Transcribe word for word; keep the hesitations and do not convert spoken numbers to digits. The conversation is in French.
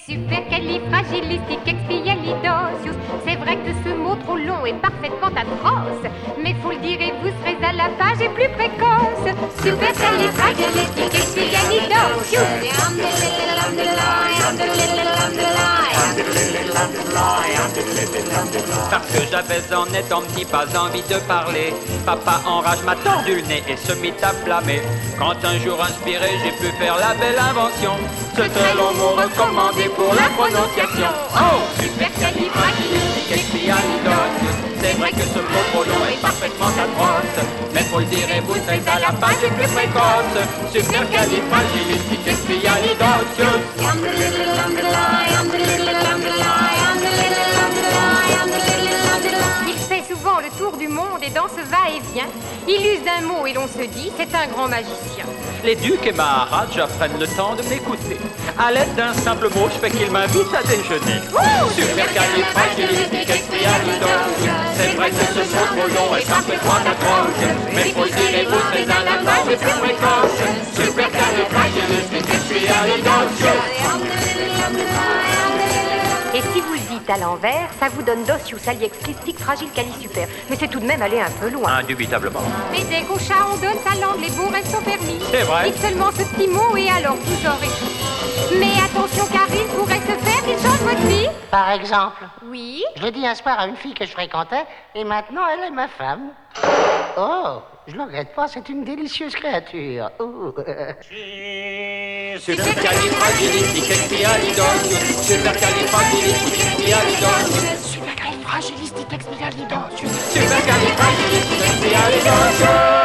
Supercalifragilisticexpialidocious. C'est vrai que ce mot trop long est parfaitement atroce, mais faut le dire et vous serez à la page et plus précoce. Supercalifragilisticexpialidocious. Parce que j'avais en étant petit pas envie de parler, papa enrage m'a tordu le nez et se mit à blâmer. Quand un jour inspiré j'ai pu faire la belle invention, ce très long mot recommandé pour la prononciation. Oh, supercalifragilisticexpialidocious. C'est vrai que ce mot trop long est parfaitement atroce, mais faut le dire et vous serez à la page et plus précoce. Supercalifragilisticexpialidocious. Il fait souvent le tour du monde et dans ce va-et-vient, il use d'un mot et l'on se dit c'est un grand magicien. Les ducs et maharajas prennent le temps de m'écouter. À l'aide d'un simple mot, je fais qu'ils m'invitent à déjeuner. Supercalifragilisticexpialidocious. C'est vrai que ce mot trop long est parfaitement atroce, mais faut le dire et vous serez à la page et plus précoce. Supercalifragilisticexpialidocious. Et si vous le dites à l'envers, ça vous donne docius aliexclistic fragile calisuper. Mais c'est tout de même aller un peu loin. Indubitablement. Mais dès qu'au chat on donne sa langue, les bons restes sont permis. C'est vrai. Dites seulement ce petit mot et alors vous aurez tout. Mais attention car il pourrait se faire qu'il change votre vie. Par exemple, Oui. je l'ai dit un soir à une fille que je fréquentais, et maintenant elle est ma femme. Oh, je ne le regrette pas, c'est une délicieuse créature. Oh. Supercalifragilisticexpialidocious. Supercalifragilisticexpialidocious. Supercalifragilisticexpialidocious. Supercalifragilisticexpialidocious.